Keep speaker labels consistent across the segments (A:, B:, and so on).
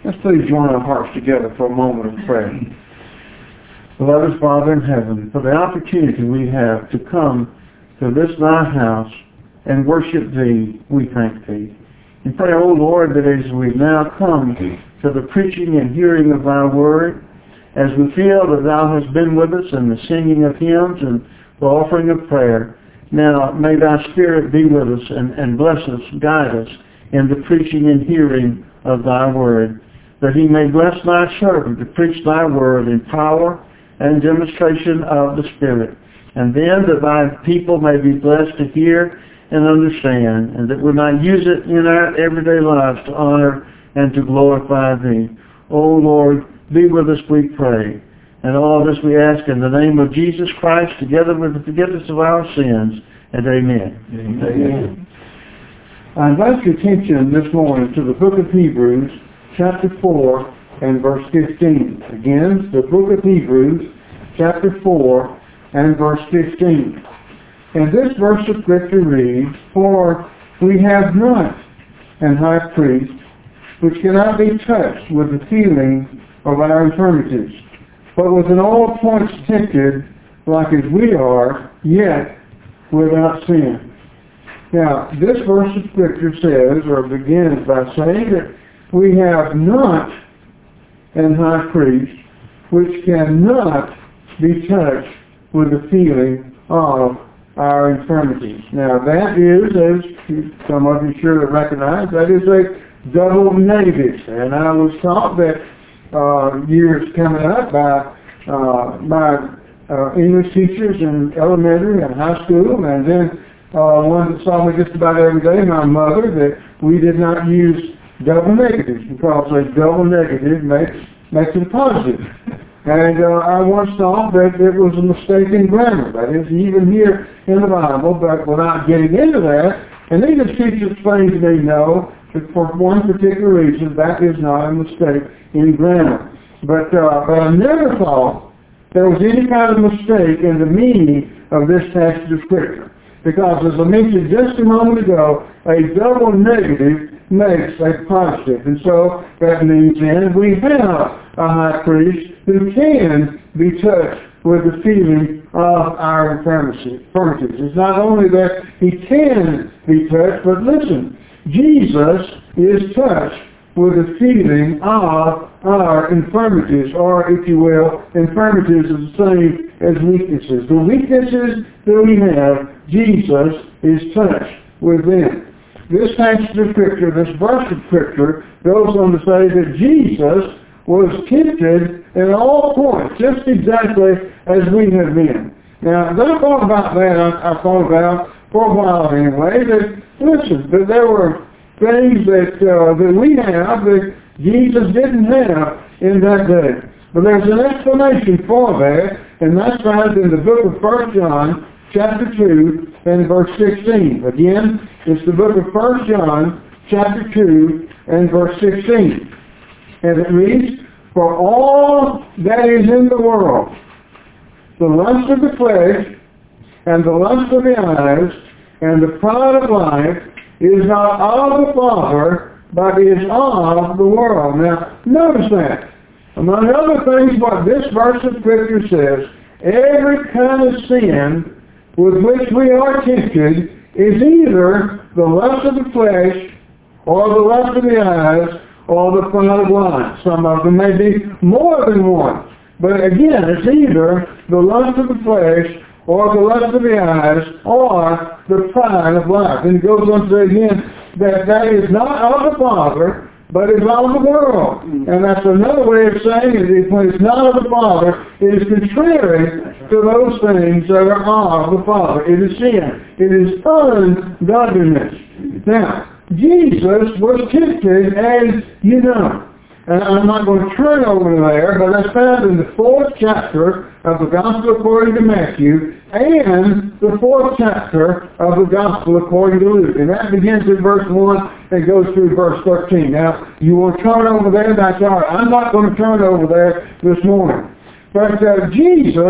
A: Let's please join our hearts together for a moment of prayer. Beloved Father in heaven, for the opportunity we have to come to this thy house and worship thee, we thank thee. And pray, O Lord, that as we now come to the preaching and hearing of thy word, as we feel that thou hast been with us in the singing of hymns and the offering of prayer, now may thy Spirit be with us and bless us, guide us in the preaching and hearing of thy word, that he may bless thy servant to preach thy word in power and demonstration of the Spirit, and then that thy people may be blessed to hear and understand, and that we might use it in our everyday lives to honor and to glorify thee. O Lord, be with us, we pray. And all this we ask in the name of Jesus Christ, together with the forgiveness of our sins, and amen. Amen. I invite your attention this morning to the book of Hebrews, chapter 4, and verse 15. Again, the book of Hebrews, chapter 4, and verse 15. And this verse of Scripture reads, "For we have not an high priest which cannot be touched with the feeling of our infirmities, but was in all points tempted like as we are, yet without sin." Now, this verse of Scripture says, or begins by saying that we have not an high priest which cannot be touched with the feeling of our infirmities. Now, that is, as some of you surely recognize, that is a double negative. And I was taught that years coming up by English teachers in elementary and high school, and then one that saw me just about every day, my mother, that we did not use double negatives because a double negative makes it a positive. And I once thought that it was a mistake in grammar. That is, even here in the Bible, but without getting into that, and English teachers explained to me, no, that for one particular reason, that is not a mistake in grammar. But I never thought there was any kind of mistake in the meaning of this passage of Scripture. Because, as I mentioned just a moment ago, a double negative makes a positive. And so that means then we have a high priest who can be touched with the feeling of our infirmities. It's not only that he can be touched, but listen, Jesus is touched with the feeling of our infirmities, or if you will, infirmities is the same as weaknesses. The weaknesses that we have, Jesus is touched with them. This passage of Scripture, this verse of Scripture, goes on to say that Jesus was tempted in all points, just exactly as we have been. Now, as I thought about that, I thought about, for a while anyway, that, listen, that there were things that we have that Jesus didn't have in that day. But there's an explanation for that, and that's found in the book of 1 John, chapter 2, and verse 16. Again, it's the book of 1 John, chapter 2, and verse 16. And it reads, "For all that is in the world, the lust of the flesh, and the lust of the eyes, and the pride of life, is not of the Father, but is of the world." Now, notice that. Among other things, what this verse of Scripture says, every kind of sin with which we are tempted is either the lust of the flesh, or the lust of the eyes, or the pride of life. Some of them may be more than one. But again, it's either the lust of the flesh, or the lust of the eyes, or the pride of life. And it goes on to say again that is not of the Father, but is of the world. And that's another way of saying it. When it's not of the Father, it is contrary to those things that are of the Father. It is sin. It is ungodliness. Now, Jesus was tempted, as you know. And I'm not going to turn over there, but that's found in the 4th chapter of the Gospel according to Matthew and the 4th chapter of the Gospel according to Luke. And that begins in verse 1 and goes through verse 13. Now, you want to turn over there, that's all right. I'm not going to turn over there this morning. But Jesus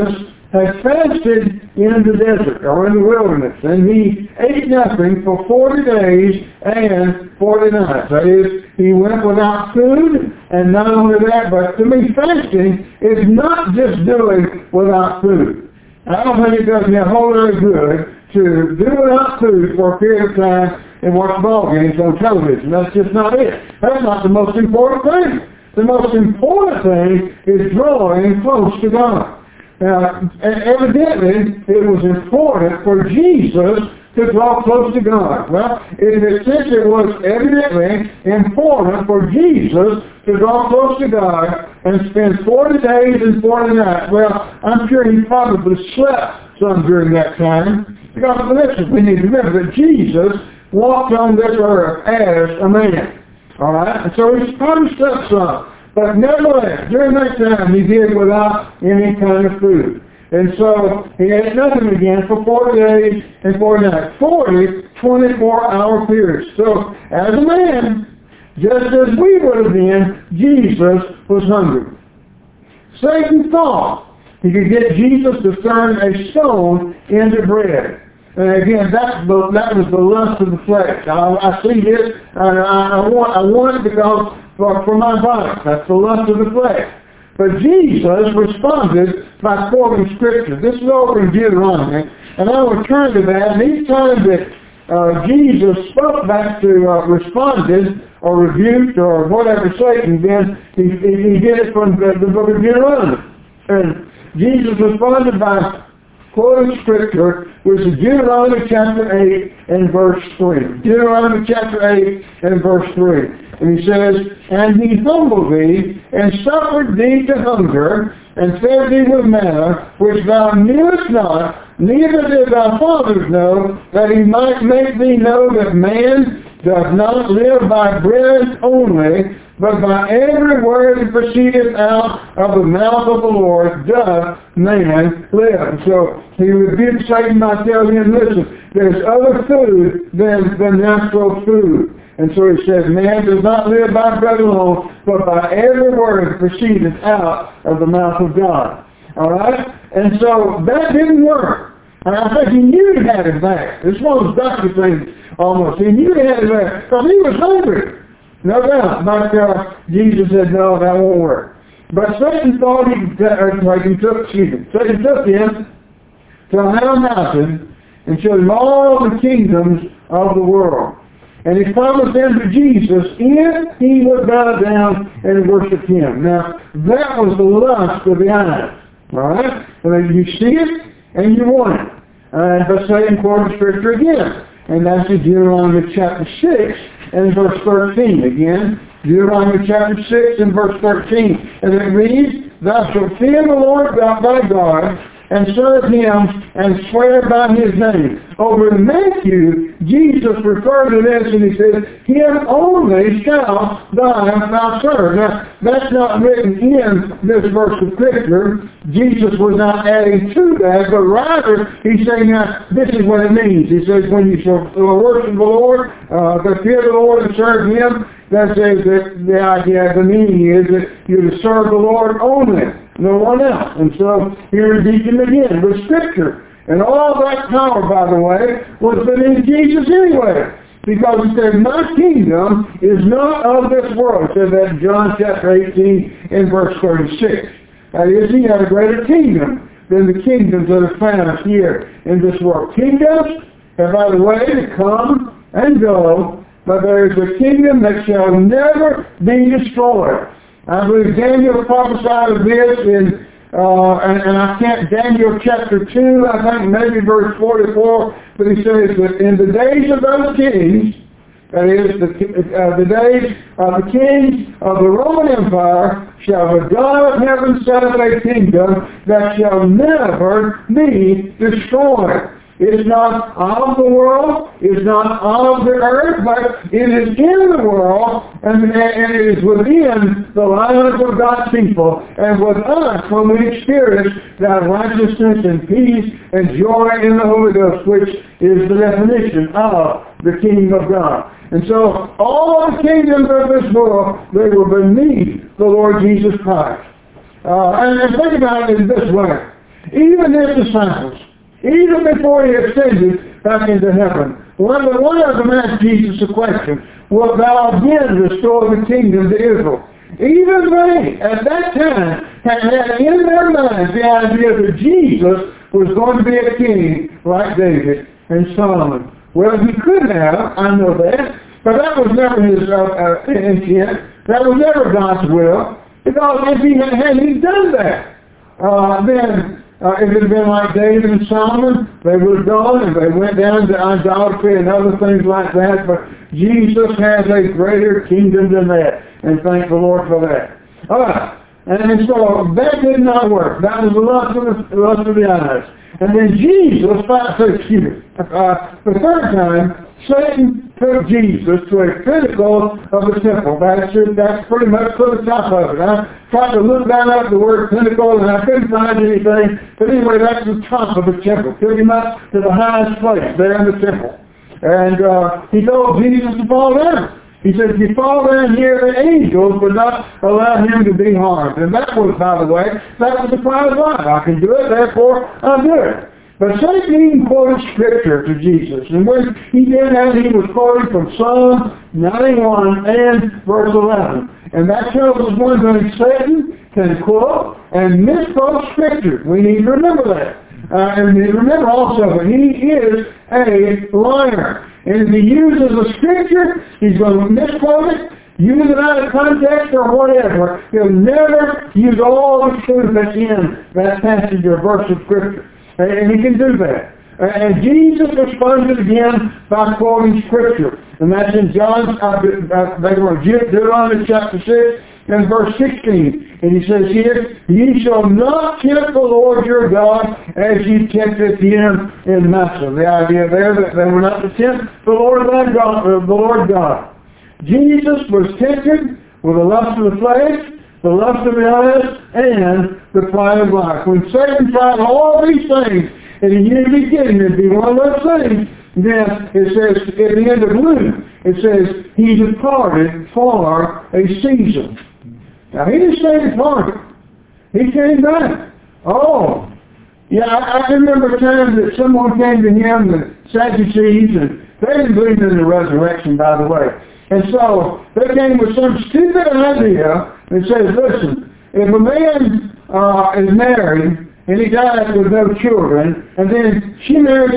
A: had fasted in the desert or in the wilderness, and he ate nothing for 40 days and 40 nights. That is, he went without food, and not only that, but to me, fasting is not just doing without food. I don't think it does me a whole lot of good to do without food for a period of time and watch ball games on television. That's just not it. That's not the most important thing. The most important thing is drawing close to God. Now, evidently, it was important for Jesus to draw close to God. Well, since it was evidently important for Jesus to draw close to God and spend 40 days and 40 nights, well, I'm sure he probably slept some during that time. Because listen, we need to remember that Jesus walked on this earth as a man. All right? And so he probably slept some. But nevertheless, during that time, he did without any kind of food. And so he ate nothing again for 40 days and 40 nights. 40 24-hour periods. So as a man, just as we would have been, Jesus was hungry. Satan thought he could get Jesus to turn a stone into bread. And again, that was the lust of the flesh. I see this, and I want it because for my body. That's the lust of the flesh. But Jesus responded by quoting Scripture. This is over in Deuteronomy, and I will turn to that. And each time that Jesus spoke back to responded or rebuked or whatever Satan did, he did it from the book of Deuteronomy. And Jesus responded by quoting Scripture, which is Deuteronomy chapter 8 and verse 3. Deuteronomy chapter 8 and verse 3. And he says, and he humbled thee, and suffered thee to hunger, and fed thee with manna, which thou knewest not, neither did thy fathers know, that he might make thee know that man doth not live by bread only, but by every word that proceedeth out of the mouth of the Lord doth man live. So he rebuked Satan by telling him, listen, there's other food than natural food. And so he says, man does not live by bread alone, but by every word that proceedeth out of the mouth of God. All right? And so that didn't work. And I think he knew he had it back. This one was doctor thing almost. He knew he had it back because he was hungry. No doubt. But Jesus said, no, that won't work. But Satan thought Satan took him to a high mountain and showed him all the kingdoms of the world. And he promised them to Jesus if he would bow down and worship him. Now, that was the lust of the eyes. All right? And you see it and you want it. But Satan quoted Scripture again. And that's in Deuteronomy chapter 6 and verse 13. Again, Deuteronomy chapter 6 and verse 13. And it reads, thou shalt fear the Lord thy God, and serve him and swear by his name. Over in Matthew, Jesus referred to this and he said, him only shall thou serve. Now, that's not written in this verse of Scripture. Jesus was not adding to that, but rather he's saying, now, this is what it means. He says, when you shall worship the Lord, fear the Lord and serve him, that says that the idea, the meaning is that you're to serve the Lord only. No one else. And so he rebuked him again with Scripture. And all that power, by the way, was in Jesus anyway. Because he said, my kingdom is not of this world. It said that in John chapter 18 and verse 36. That is, he had a greater kingdom than the kingdoms that are found here in this world. Kingdoms have, by the way, to come and go, but there is a kingdom that shall never be destroyed. I believe Daniel prophesied of this in, Daniel chapter 2, I think maybe verse 44, but he says that in the days of those kings, that is, the days of the kings of the Roman Empire, shall the God of heaven set up a kingdom that shall never be destroyed. It is not of the world, it is not of the earth, but it is in the world, and it is within the lives of God's people, and with us when we experience that righteousness and peace and joy in the Holy Ghost, which is the definition of the kingdom of God. And so all the kingdoms of this world, they were beneath the Lord Jesus Christ. And think about it in this way. Even his disciples, even before he ascended back into heaven, one of them asked Jesus a question, "Wilt thou again restore the kingdom to Israel?" Even they, at that time, had in their minds the idea that Jesus was going to be a king like David and Solomon. Well, he could have, I know that, but that was never his intent. That was never God's will. Because if he had done that, then if it had been like David and Solomon, they would have gone and they went down to idolatry and other things like that. But Jesus has a greater kingdom than that. And thank the Lord for that. All right. And so that did not work. That was the lust of the eyes. And then Jesus, the third time, Satan took Jesus to a pinnacle of the temple. That's pretty much to the top of it. I tried to look down at the word pinnacle and I couldn't find anything. But anyway, that's the top of the temple. Took him up to the highest place there in the temple. And he told Jesus to fall down. He said, if you fall down here, the angels would not allow him to be harmed. And that was, by the way, that was the pride of life. I can do it, therefore I'll do it. But Satan even quoted Scripture to Jesus. And when he did that, he was quoting from Psalm 91 and verse 11. And that tells us one thing: Satan can quote and misquote Scripture. We need to remember that. And remember also that he is a liar. And if he uses a Scripture, he's going to misquote it, use it out of context or whatever. He'll never use all the truth that's in that passage or verse of Scripture. And he can do that. And Jesus responded again by quoting Scripture. And that's in Deuteronomy chapter 6 and verse 16. And he says here, "Ye shall not tempt the Lord your God as ye tempted him in Massah." The idea there that they were not to tempt the Lord God. Jesus was tempted with the lust of the flesh, the lust of the eyes, and the pride of life. When Satan tried all these things, and he knew he'd get him to be one of those things, then it says, at the end of Luke, it says, he departed for a season. Now, he didn't stay departed. He came back. Oh, yeah, I remember times that someone came to him, the Sadducees, and they didn't believe in the resurrection, by the way. And so they came with some stupid idea and says, listen, if a man is married and he dies with no children, and then she marries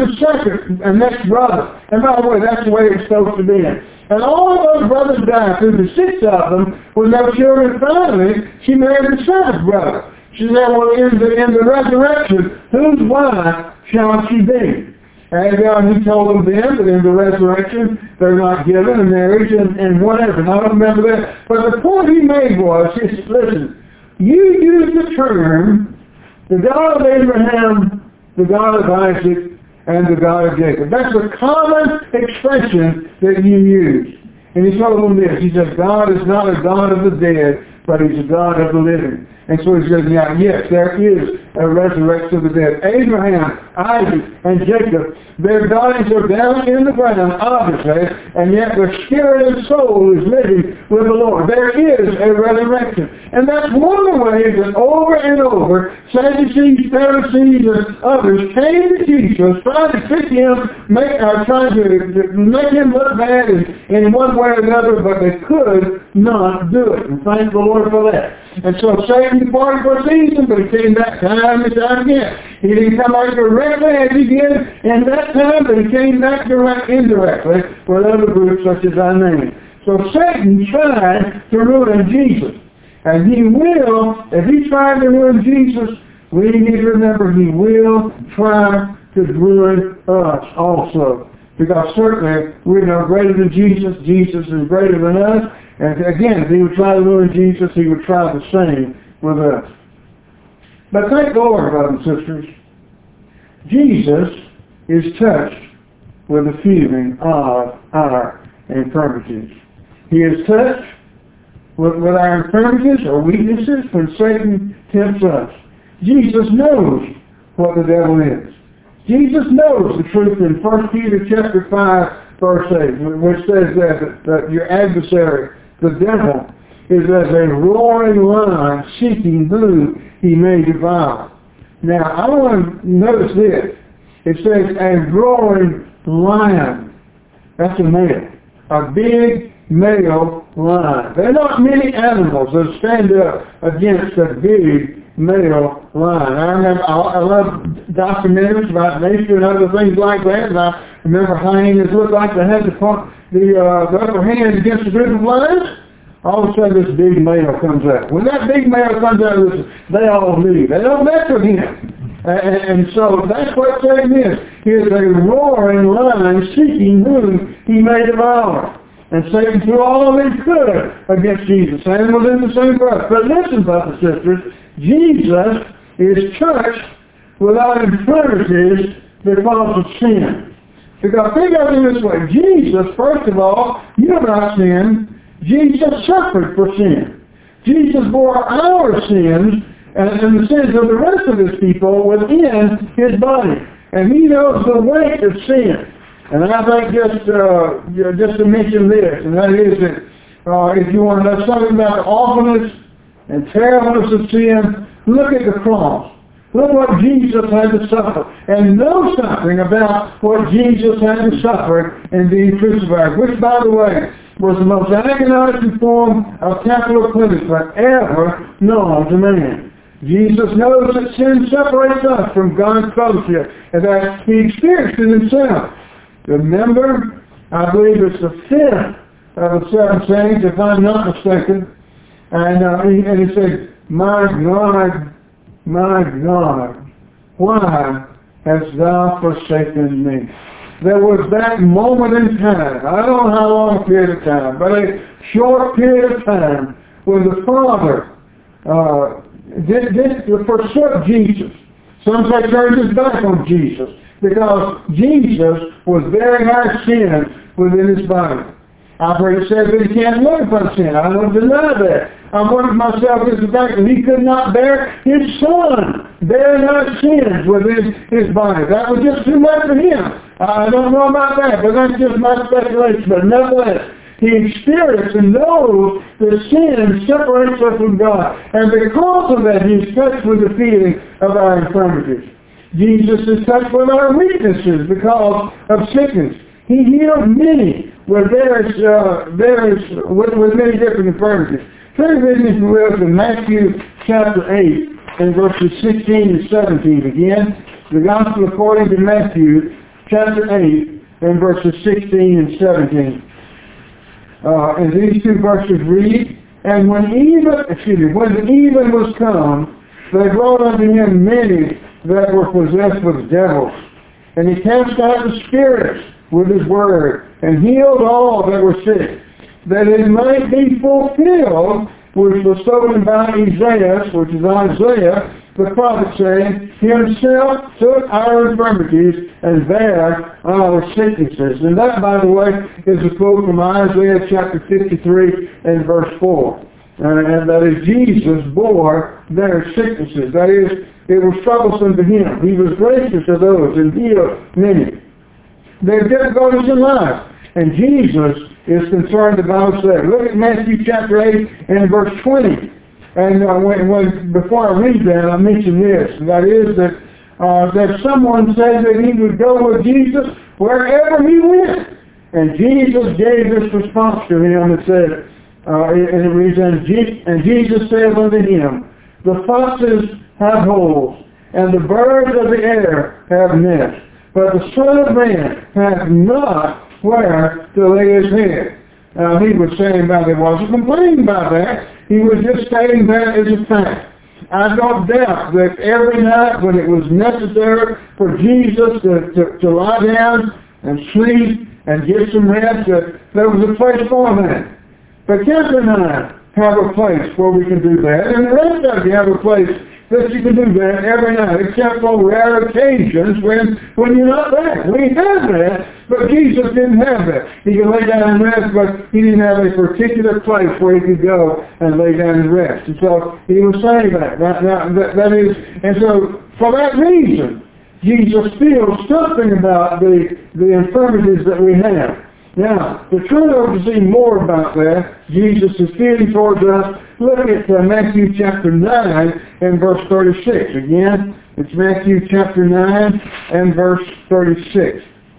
A: a next brother. And by the way, that's the way it's supposed to be. And all of those brothers died through the 6 of them with no children. Finally, she married the 7th brother. She said, well, in the resurrection, whose wife shall she be? And he told them then that in the resurrection, they're not given a marriage and whatever. And I don't remember that. But the point he made was, listen, you use the term, the God of Abraham, the God of Isaac, and the God of Jacob. That's a common expression that you use. And he told them this. He said, God is not a God of the dead, but he's a God of the living. And so he says, now, yes, there is a resurrection of the dead. Abraham, Isaac, and Jacob, their bodies are down in the ground, obviously, and yet their spirit and soul is living with the Lord. There is a resurrection. And that's one of the ways that over and over, Sadducees, Pharisees, and others came to Jesus, trying to trick him, trying to make him look bad in one way or another, but they could not do it. And thank the Lord for that. And so Satan departed for a season, but he came back time and time again. He didn't come back directly as he did in that time, but he came back indirectly with other groups such as I named. So Satan tried to ruin Jesus. And he will, if he tried to ruin Jesus, we need to remember he will try to ruin us also. Because certainly we're no greater than Jesus. Jesus is greater than us. And again, if he would try to ruin Jesus, he would try the same with us. But thank the Lord, brothers and sisters, Jesus is touched with the feeling of our infirmities. He is touched with our infirmities or weaknesses when Satan tempts us. Jesus knows what the devil is. Jesus knows the truth in 1 Peter chapter 5, verse 8, which says that your adversary, the devil, is as a roaring lion seeking whom he may devour. Now, I want to notice this. It says, a roaring lion. That's a male. A big male lion. There are not many animals that stand up against a big male lion. I love documentaries about nature and other things like that, and I remember hyenas looked like they had the upper hand against a group of lions. All of a sudden this big male comes out. When that big male comes out, they all leave. They don't mess with him. And so that's what Satan is. He is a roaring lion seeking whom he may devour. And Satan threw all he could against Jesus. Satan was in the same breath. But listen, brothers and sisters, Jesus is touched without infirmities because of sin. Because think of it this way. Jesus, first of all, you have not sinned. Jesus suffered for sin. Jesus bore our sins and the sins of the rest of his people within his body. And he knows the weight of sin. And I think just to mention this, and that is that if you want to know something about the awfulness and terribleness of sin, look at the cross. Look what Jesus had to suffer. And know something about what Jesus had to suffer in being crucified, which, by the way, was the most agonizing form of capital punishment ever known to man. Jesus knows that sin separates us from God's fellowship, and that he experienced it himself. Remember, I believe it's the fifth of the seven sayings, if I'm not mistaken, and he said, my God, why hast thou forsaken me? There was that moment in time, I don't know how long a period of time, but a short period of time when the Father forsook Jesus. Some say turned his back on Jesus because Jesus was bearing our sin within his body. I've heard it said that he can't live upon sin. I don't deny that. I wondered myself is the fact that he could not bear his Son bearing our sins within his body. That was just too much for him. I don't know about that, but that's just my speculation. But nevertheless, he experienced and knows that sin separates us from God. And because of that, he is touched with the feeling of our infirmities. Jesus is touched with our weaknesses because of sickness. He healed many with with many different infirmities. Turn with me, if you will, to Matthew chapter 8 and verses 16 and 17 again. The Gospel according to Matthew chapter 8 and verses 16 and 17. And these two verses read, and when the even was come, they brought unto him many that were possessed with devils. And he cast out the spirits with his word, and healed all that were sick, that it might be fulfilled, which was spoken by Isaiah, which is Isaiah, the prophet, saying, he himself took our infirmities and bare our sicknesses. And that, by the way, is a quote from Isaiah chapter 53 and verse 4. And that is, Jesus bore their sicknesses. That is, it was troublesome to him. He was gracious to those and healed many. There are difficulties in life. And Jesus is concerned about that. Look at Matthew chapter 8 and verse 20. And before I read that, I mention this. And that is that someone said that he would go with Jesus wherever he went. And Jesus gave this response to him and said, and it reads, and Jesus said unto him, the foxes have holes, and the birds of the air have nests, but the Son of Man hath not where to lay his head. He was saying about it, wasn't complaining about that. He was just stating that as a fact. I don't doubt that every night when it was necessary for Jesus to lie down and sleep and get some rest, that there was a place for that. But Catherine and I have a place where we can do that, and the rest of you have a place that you can do that every night, except for rare occasions when you're not there. We have that, but Jesus didn't have that. He could lay down and rest, but he didn't have a particular place where he could go and lay down and rest. And so he was saying that. That is, and so for that reason, Jesus feels something about the infirmities that we have. Now, to try to see more about that, Jesus is feeling towards us. Look at Matthew chapter 9 and verse 36. Again, It's Matthew chapter 9 and verse 36.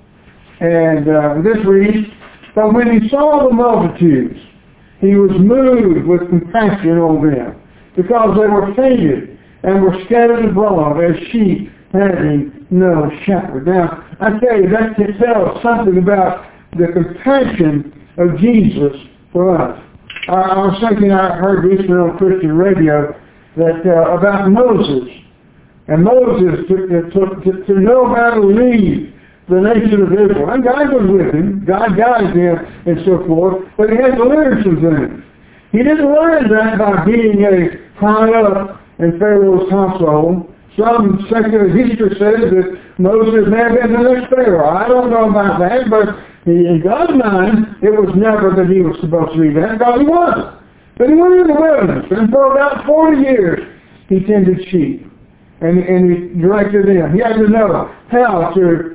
A: And this reads, "But when he saw the multitudes, he was moved with compassion on them, because they were fainted and were scattered abroad as sheep having no shepherd." Now, I tell you, that can tell us something about the compassion of Jesus for us. I was thinking, I heard recently on Christian radio that about Moses. And Moses, to know how to lead the nation of Israel. And God was with him. God guided him and so forth. But he had to learn some things. He didn't learn that by being high up in Pharaoh's household. Some secular history says that Moses may have been the next Pharaoh. I don't know about that, but in God's mind, it was never that he was supposed to be that. God, he wasn't. But he went in the wilderness, and for about 40 years, he tended sheep. And he directed them. He had to know how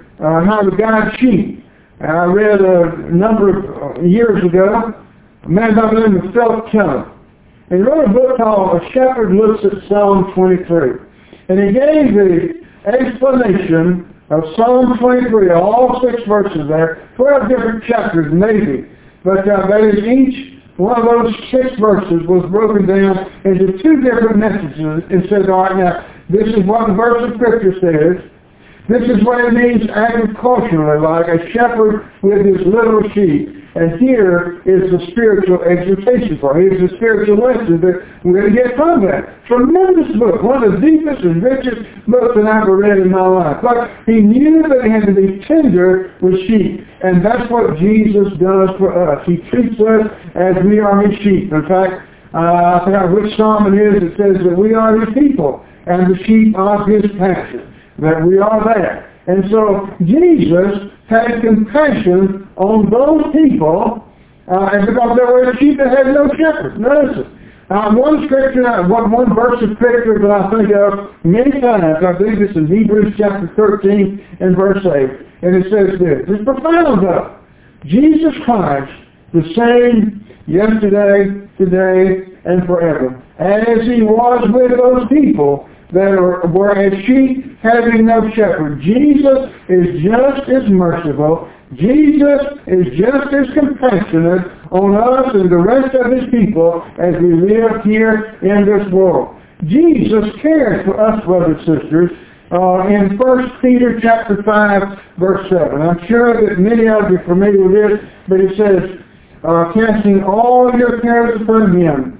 A: to guide sheep. I read a number of years ago, a man by the name of Philip Keller. And he wrote a book called A Shepherd Looks at Psalm 23. And he gave the explanation of Psalm 23, all 6 verses there, 12 different chapters maybe. But that is each one of those 6 verses was broken down into 2 different messages and said, all right, now, this is what the verse of Scripture says. This is what it means agriculturally, like a shepherd with his little sheep. And here is the spiritual exhortation for it. Here's the spiritual lesson that we're going to get from that. Tremendous book. One of the deepest and richest books that I've ever read in my life. But he knew that he had to be tender with sheep. And that's what Jesus does for us. He treats us as we are his sheep. In fact, I forgot which psalm it is that says that we are his people and the sheep of his pasture. That we are that. And so Jesus had compassion on those people, and because there were sheep that had no shepherd. Notice it. One verse of scripture that I think of many times, I believe it's in Hebrews chapter 13 and verse 8, and it says this. It's profound though. Jesus Christ, the same yesterday, today, and forever, as he was with those people that were as sheep having no shepherd. Jesus is just as merciful. Jesus is just as compassionate on us and the rest of his people as we live here in this world. Jesus cares for us, brothers and sisters, in 1 Peter chapter 5, verse 7. I'm sure that many of you are familiar with this, but it says, casting all your cares upon him,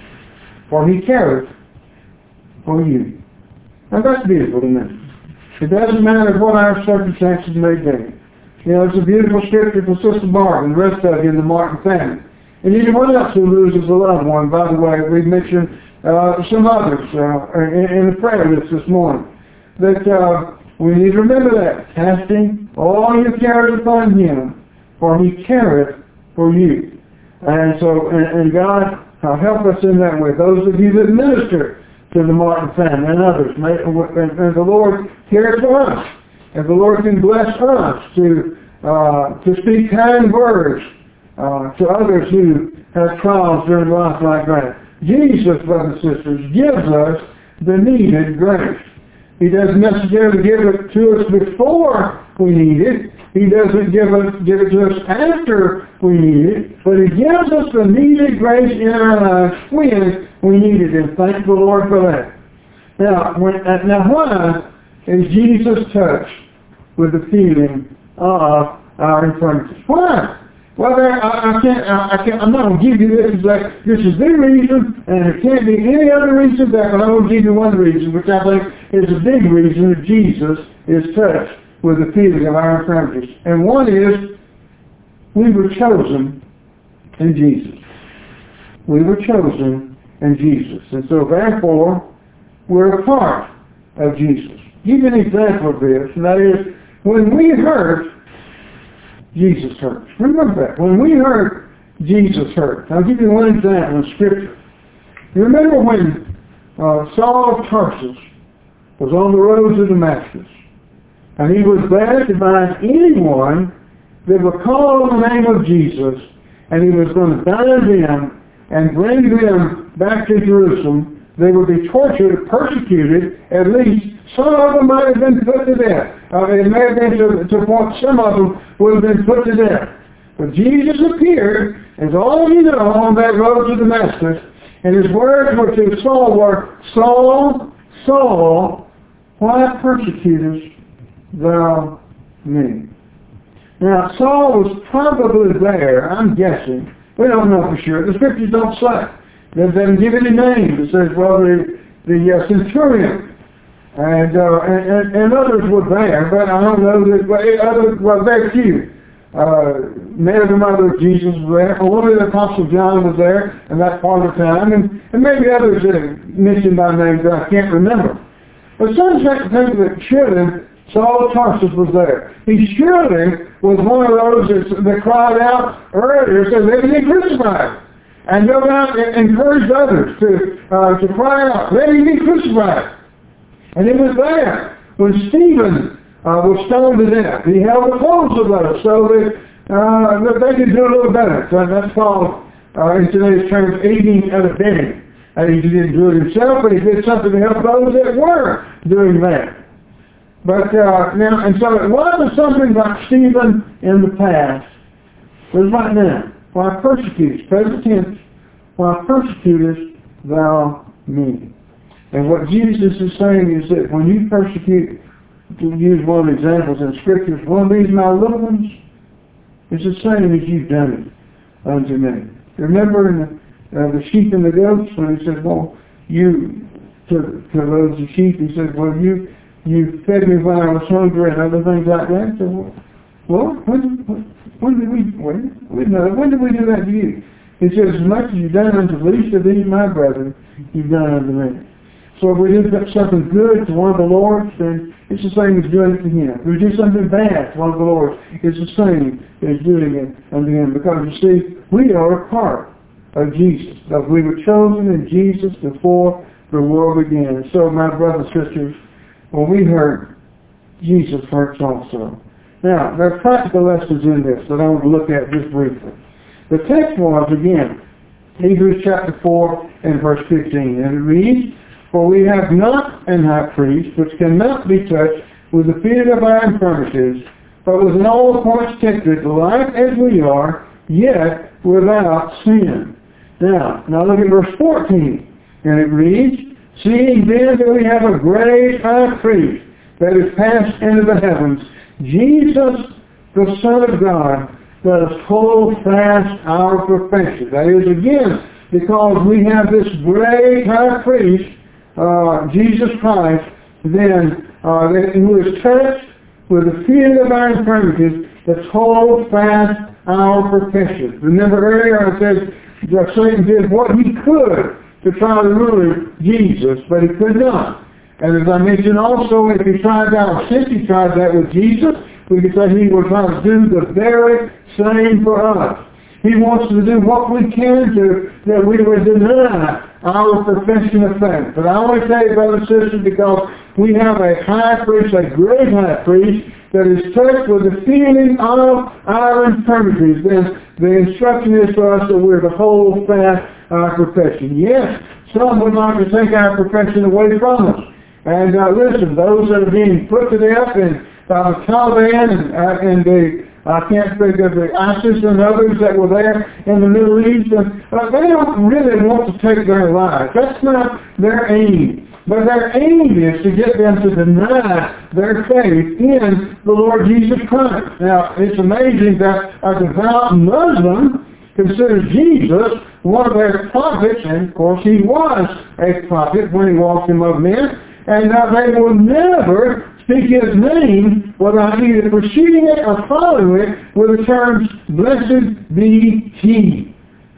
A: for he careth for you. Now that's beautiful, isn't it? It doesn't matter what our circumstances may be. You know, it's a beautiful scripture for Sister Martin and the rest of you in the Martin family. And anyone else who loses a loved one, by the way, we mentioned some others in the prayer list this morning. That we need to remember that. Casting all your cares upon him, for he careth for you. And so, and God help us in that way. Those of you that minister to the Martin family and others. And the Lord cares for us. And the Lord can bless us to speak kind words to others who have trials during life like that. Jesus, brothers and sisters, gives us the needed grace. He doesn't necessarily give it to us before we need it. He doesn't give it to us after we need it. But he gives us the needed grace in our lives when we need it. And thank the Lord for that. Now why is Jesus touched with the feeling of our infirmities? Why? Well, I'm not going to give you this. This is the reason, and there can't be any other reason that, but I'm going to give you one reason, which I think is a big reason that Jesus is touched with the feeling of our infirmities. And one is, we were chosen in Jesus. We were chosen in Jesus. And so therefore, we're a part of Jesus. Give you an example of this, and that is, when we hurt, Jesus hurt. Remember that. When we hurt, Jesus hurt. I'll give you one example in Scripture. You remember when Saul of Tarsus was on the road to Damascus, and he was there to find anyone that would call on the name of Jesus, and he was going to bind them and bring them back to Jerusalem They would be tortured, persecuted. At least some of them might have been put to death. It may have been to the point some of them would have been put to death. But Jesus appeared, as all of you know, on that road to Damascus, and his words were to Saul were, Saul, Saul, why persecutest thou me? Now, Saul was probably there, I'm guessing. We don't know for sure. The scriptures don't say. They doesn't give any names. It says, well, the centurion and others were there, but I don't know that, well, very few. Many of the mother of Jesus was there. One of the Apostle John was there in that part of the time, and maybe others that are mentioned by name that I can't remember. But some think that surely Saul of Tarsus was there. He surely was one of those that cried out earlier, said, let him be crucified. And go out and encourage others to cry out, let him be crucified. And it was there when Stephen was stoned to death. He held the clothes of those so that they could do a little better. So that's called, in today's terms, aiding and abetting. And he didn't do it himself, but he did something to help those that were doing that. But now, and so it wasn't something like Stephen in the past. It was right now. Why persecutest, present tense, why persecutest thou me? And what Jesus is saying is that when you persecute, to use one of the examples in Scriptures, one of these my little ones, it's the same as you've done it unto me. Remember in the sheep and the goats, when he said, well, you, to those of sheep, he said, well, you fed me when I was hungry and other things like that. So, well, when did we do that to you? He says, as much as you've done unto the least of these my brethren, you've done unto me. So if we do something good to one of the Lord's, then it's the same as doing it to him. If we do something bad to one of the Lord's, it's the same as doing it unto him. Because you see, we are a part of Jesus. Because we were chosen in Jesus before the world began. So my brothers and sisters, when we hurt, Jesus hurts also. Now, there are practical lessons in this that I want to look at just briefly. The text was, again, Hebrews chapter 4 and verse 15. And it reads, for we have not an high priest which cannot be touched with the feeling of our infirmities, but was in all points tempted, like as we are, yet without sin. Now look at verse 14. And it reads, seeing then that we have a great high priest that is passed into the heavens, Jesus, the Son of God, let us hold fast our profession. That is, again, because we have this great high priest, Jesus Christ, then who is touched with the feeling of our infirmities, let's hold fast our profession. Remember earlier I said that Satan did what he could to try to ruin Jesus, but he could not. And as I mentioned also, if he tried that, since he tried that with Jesus, we could say he will try to do the very same for us. He wants to do what we can do that we would deny our profession of faith. But I want to tell you, brothers and sisters, because we have a high priest, a great high priest, that is touched with the feeling of our infirmities, then the instruction is for us that we're to hold fast our profession. Yes, some would like to take our profession away from us. And listen, those that are being put to death in Taliban and the I can't think of the ISIS and others that were there in the Middle East. And, they don't really want to take their lives. That's not their aim. But their aim is to get them to deny their faith in the Lord Jesus Christ. Now, it's amazing that a devout Muslim considers Jesus one of their prophets, and of course he was a prophet when he walked among men, and they will never speak his name without either preceding it or following it with the terms, blessed be he.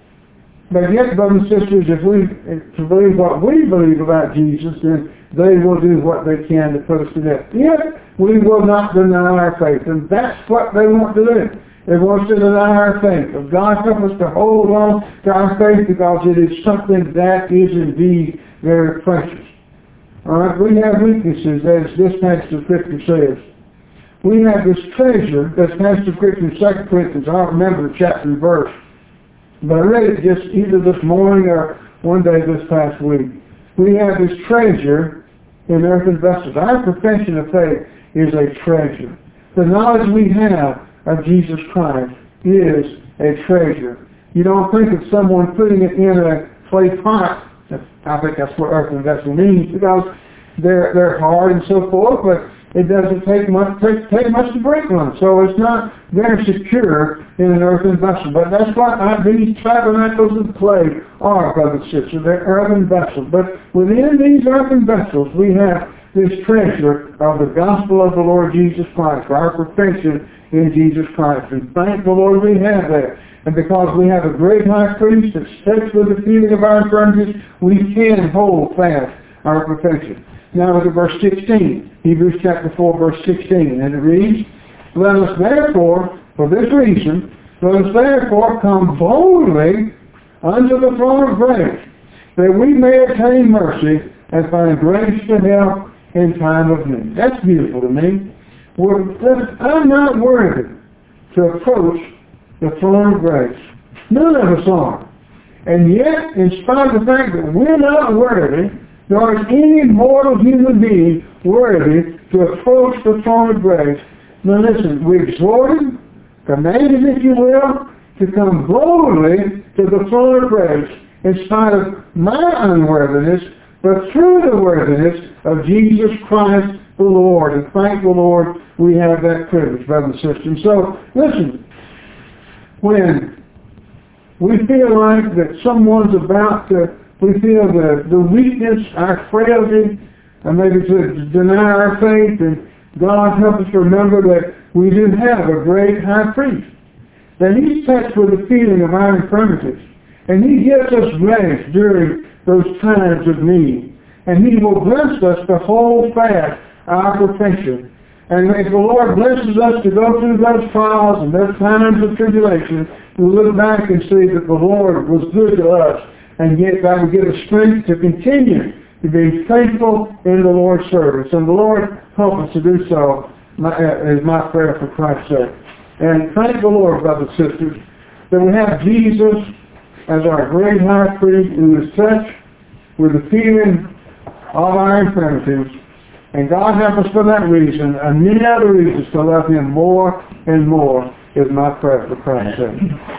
A: But yet, brothers and sisters, if we to believe what we believe about Jesus, then they will do what they can to put us to death. Yet, we will not deny our faith. And that's what they want to do. They want us to deny our faith. But God help us to hold on to our faith because it is something that is indeed very precious. All right, we have weaknesses, as this passage of Scripture says. We have this treasure, this passage of Scripture in 2 Corinthians. I don't remember the chapter and verse, but I read it just either this morning or one day this past week. we have this treasure in earthen vessels. Our profession of faith is a treasure. The knowledge we have of Jesus Christ is a treasure. You don't think of someone putting it in a clay pot. I think that's what earthen vessel means, because they're hard and so forth, but it doesn't take much to break one. So it's not very secure in an earthen vessel. But that's what these tabernacles of clay are, brothers and sisters. They're earthen vessels. But within these earthen vessels, we have this treasure of the gospel of the Lord Jesus Christ, for our perfection in Jesus Christ. And thank the Lord we have that. And because we have a great high priest that sits with the feeling of our infirmities, we can hold fast our perfection. Now look at verse 16. Hebrews chapter 4, verse 16. And it reads, let us therefore, for this reason, let us therefore come boldly unto the throne of grace, that we may obtain mercy and find grace to help in time of need. That's beautiful to me. I'm not worthy to approach the throne of grace. None of us are. And yet, in spite of the fact that we're not worthy, nor is any mortal human being worthy to approach the throne of grace. Now listen, we're exhorted, commanded, if you will, to come boldly to the throne of grace in spite of my unworthiness, but through the worthiness of Jesus Christ the Lord. And thank the Lord we have that privilege, brothers and sisters. So, listen, when we feel like that someone's about to, we feel the weakness, our frailty, and maybe to deny our faith, and God help us remember that we do have a great high priest, that He's touched with the feeling of our infirmities, and He gives us grace during those times of need, and He will bless us to hold fast our perfection. And if the Lord blesses us to go through those trials and those times of tribulation, we'll look back and see that the Lord was good to us, and yet God will give us strength to continue to be faithful in the Lord's service. And the Lord help us to do so, is my prayer for Christ's sake. And thank the Lord, brothers and sisters, that we have Jesus as our great high priest who is touched with the feeling of our infirmities. And God help us for that reason, and many other reasons to love Him more and more, is my prayer for Christ's sake.